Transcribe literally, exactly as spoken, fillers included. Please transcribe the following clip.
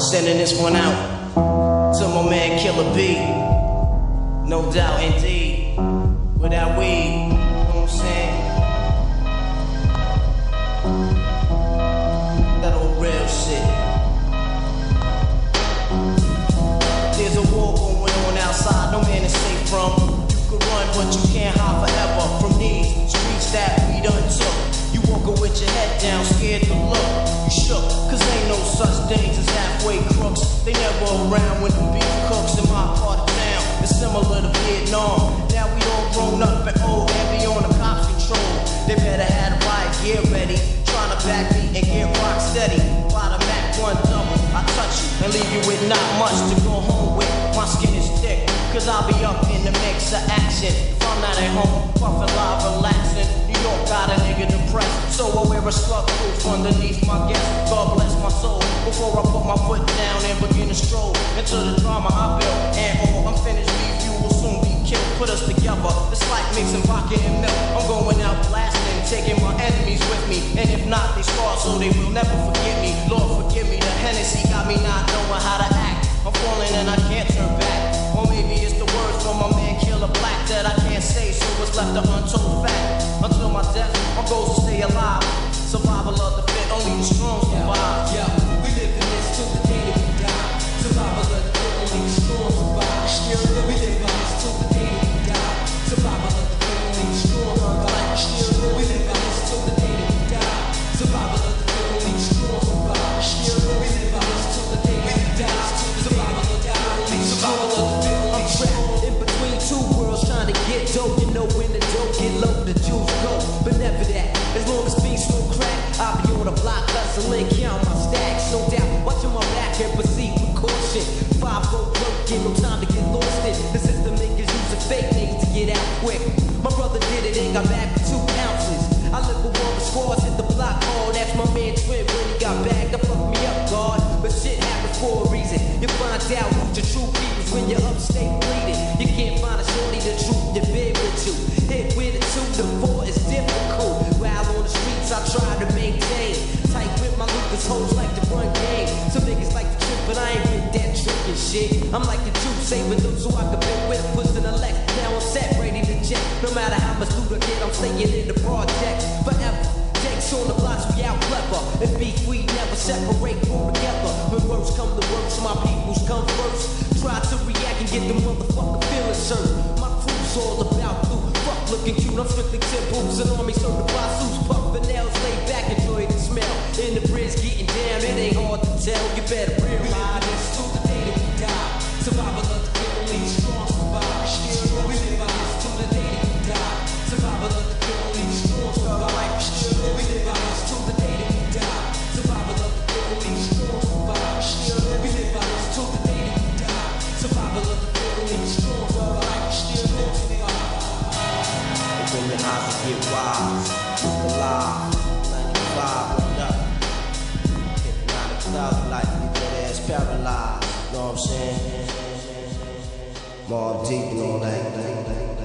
Sending this one out to my man Killer B. No doubt indeed. Without weed, you know what I'm saying? That old real shit. There's a war going on outside, no man is safe from. You can run, but you can't hide forever from these streets that we done took. You walking with your head down, scared to look. You shook, cause ain't no such things as halfway crooks. They never around when the beef cooks in my part of town. It's similar to Vietnam. Now we all grown up and old and be on the cops control. They better have the riot gear ready, trying to back me and get rock steady. By the Mac one double, I touch you and leave you with not much to go home with. My skin is thick, cause I'll be up in the mix of action. If I'm not at home, puffin' live, relaxing. New York got a nigga depressed, so I wear a slug proof underneath my guest. God bless my soul, before I put my foot down and begin to stroll into the drama I built. And all unfinished beef, you will soon be killed. Put us together, it's like mixing vodka and milk. I'm going out blasting, taking my enemies with me. And if not, they scar so they will never forget me. Lord forgive me, the Hennessy got me not knowing how to act. I'm falling and I can't turn back. Or maybe it's the words from my man Killer Black that I can't say, so it's left an untold fact. Until my death, my goal is to stay alive. Survival of the fit, only the strong survive. Yeah, yeah, we live in this till the day that we die. Survival of the fit, only the strong survive. Still, we live in this till the day that we die. Survival of the fit, only the strong survive. Still, we live in this till the day that we die. Survival of the fit, only the strong survive. Still, we live in this till the day that we die. Survival of the fit, only the strong survive. I'm trapped in between two worlds trying to get dope. You know when the dope get low, the juice go. But never that. As long as beats smoke crack, I'll be on the block hustling, count my stacks. No doubt, watching my back and proceed with caution. Five go broke, get no time to get lost in. The system niggas using fake niggas to get out quick. My brother did it and got back with two ounces. I live with one with squads, hit the block hard. That's my man Twin when he got back. That fucked me up, God. But shit happens for a reason. You find out who the true people is when you're upstate bleeding. You can't find a shorty the truth to bed with you. Hit with a two to four is difficult. While on the streets I try to maintain. Tight with my Lucas hoes like to run game. Some niggas like to trip, but I ain't with that trickin' shit. I'm like the truth, saving them so I can be with pushing the left. Now I'm set, ready to check. No matter how much loot I get, I'm staying in the project forever. Jakes on the blocks, we out clever. And beef, we never separate, pull together. When words come to words, my peoples come first. Try to react and get the motherfucker feelings hurt. My crew's all about blue. Fuck looking cute, I'm strictly tip boots and army certified suits. Puffin' nails, lay back, enjoy the smell. In the bridge, getting down, it ain't hard to tell. You better realize this till the day that we die. Survival of the fit, only the strong survive. Still, we live by this till the day that we die. Survival of the fit, only the strong survive. Still, we live by this till the day that we die. Survival of the fit, only the strong survive. Still, we live by this till the day that we die. Survival of the fit, only the strong survive. Still, we survive. When your eyes get wise, alive, ninety-five, what up? Hypnotic thousand like you dead ass paralyzed, you know what I'm saying? Mobb Deep and all that.